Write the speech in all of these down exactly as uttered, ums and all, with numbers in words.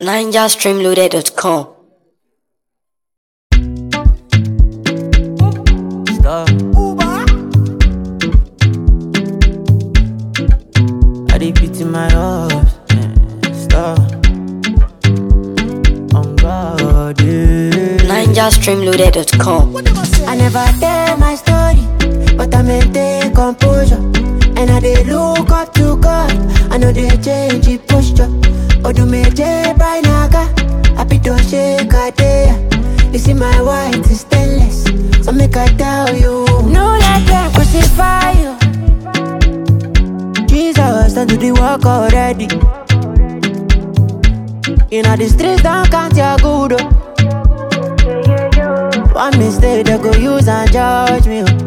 ninja stream loaded dot com. Stop. I dey pity my horse. Stop. On God, yeah. ninja stream loaded dot com. I never tell my story, but I maintain composure. And I dey look up to God. I know they change the posture. Odu meje by naga, happy to shake a day. You see my white is stainless, so make I tell you, no let them crucify you. Jesus done do the work already. You know the streets don't count your good. Oh. One mistake they go use and judge me. Oh.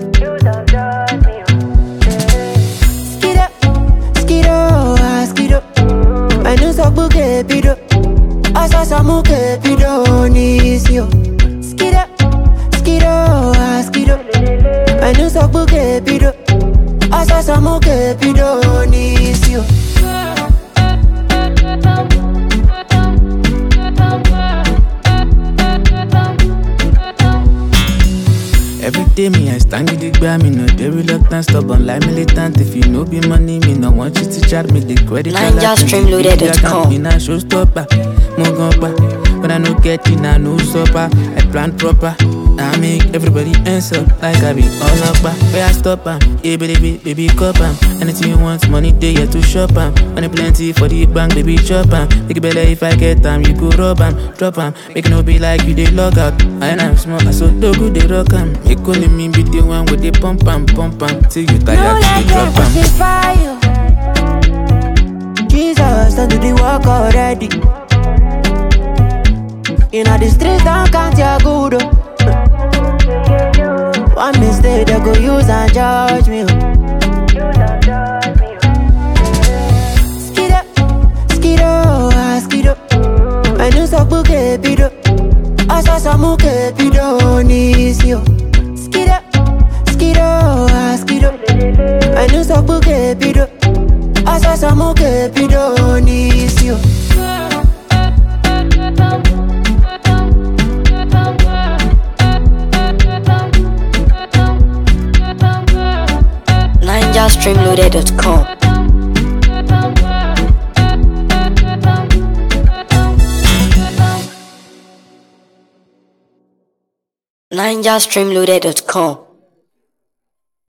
Menu so buke pido, asa samuke pido nisio. Skido, skido, skido. Menu so buke pido, asa samuke pido nisio. Every day me I stand with the gram, me no they reluctant, stubborn like militant. If you know be money, me no want you to chat me the credit. ninja stream loaded dot com. Me na showstopper, mogomba. When I no get it, I no supper. I plan proper, I make everybody answer like I be all up. Where I stop am, hey baby, baby cup am. Anything you want, money day yeah to shop am. Money plenty for the bank, baby chop am. Make it better if I get time, you go rob am, drop am. Make it no be like you they log out. I am small, I so do good they rock am. You calling me be the one with the pump am, pump am till you tired No to let the drop them am. crucify you. Jesus done do the work already. You know the streets don't count your good. Oh. One mistake they go use and judge me. Oh. Skido, skido, skido. Menu so buke pido, asa samuke pido nisio. Skido, skido, skido. Menu so buke pido, asa samuke pido nisio. ninja stream loaded dot com. ninja stream loaded dot com.